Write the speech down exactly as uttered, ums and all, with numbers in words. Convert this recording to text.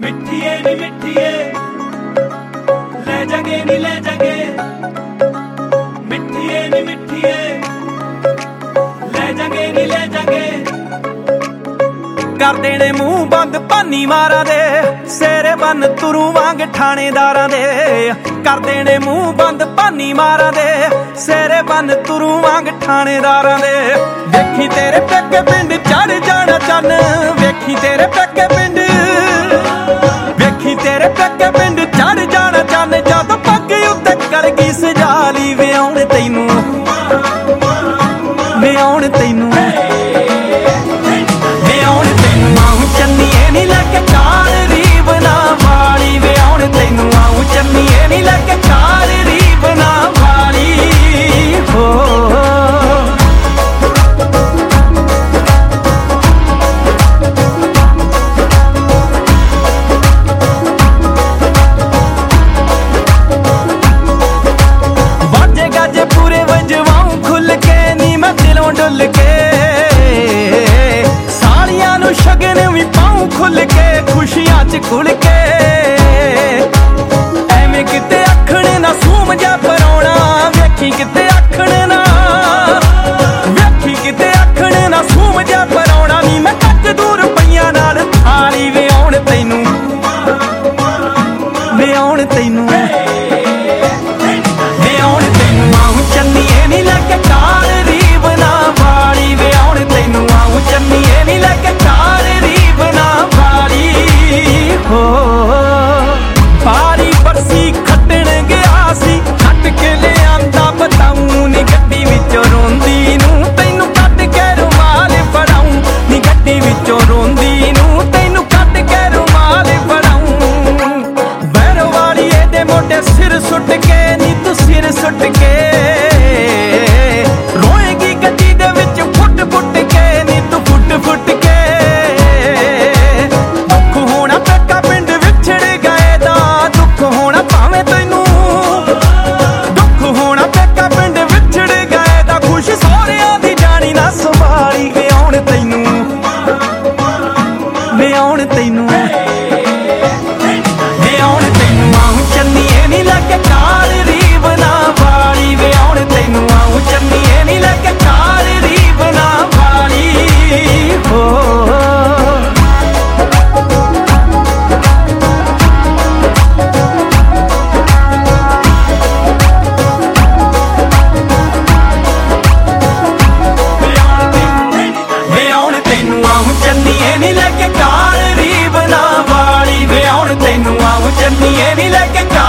मिठिए नी मिठिए ले जागे नी ले जागे, मिठिए नी मिठिए ले जागे नी ले जागे। कर देने मूंह बंद भानी मारा दे, सेरे बन तुरू वांग ठाणेदारां दे। कर देने मूंह बंद भानी मारा दे, सेरे बन तुरू वांग ठाणेदारां दे। वेखी तेरे पेके पिंड चढ़ जाना चन, वेखी तेरे पेके पिंड, वेखी तेरे पेके पिंड चढ़ जाना चन। जद पग उत्ते कलगी सजाली वे आउण तैनू, वे आउण तैनू, वे आउण तैनू आऊं चन्नीए नी लैके चाल रीब ना वाली। वे आउण तैनू आऊं चन्नीए नी लैके चाल रीब ना वाली। हो बाजे गाजे पूरे वजवाऊं खुल के नी मैं दिलों डुल के। सालियां नू शगन भी पाऊं खुल के, खुशियां च खुल के। एवें किते आखण ना सूम जा पराउणा, वेखी किते आखण ना, वेखी किते आखण ना सूम जा पराउणा। नी मैं कट दूर रुपइयां नाल थाली। वे आउण तैनू, वे आउण तैनू, वे आउण तैनू आऊं चन्नीए नी लैके चाल रीब ना वाली। वे आउण तैनू आऊं चन्नीए नी लैके चाल रीब ना वाली। हो बारी बरसी खट्टण गया सी, खट के लिआंदा बताऊं नी गड्डी विचों रोंदी नू। तैनू कट के रुमाल फड़ाऊं नी गड्डी विचों रोंदी नू। तैनू कट के रुमाल फड़ाऊं। बैरो वाली एदे मोटे सिर सुट के नी तू सिर सुट के। रोएगी गड्डी दे विच फुट फुट के नी तू फुट फुट के। दुख होना पेका पिंड विछड़ गए दा, दुख होना भावें तैनू, दुख होना पेका पिंड विछड़ गए दा। खुश सोहरियां दी जानी ना संभाली। वे आउण तैनू, वे आउण तैनू, वे आउण तैनू आऊं चन्नीए नी लैके चाल रीब ना वाली। वे आउण तैनू आऊं चन्नीए नी लैके चाल रीब ना वाली। हो वे आउण तैनू आऊं चन्नीए नी लैके चाल रीब ना वाली। वे आउण तैनू आऊं चन्नीए नी लैके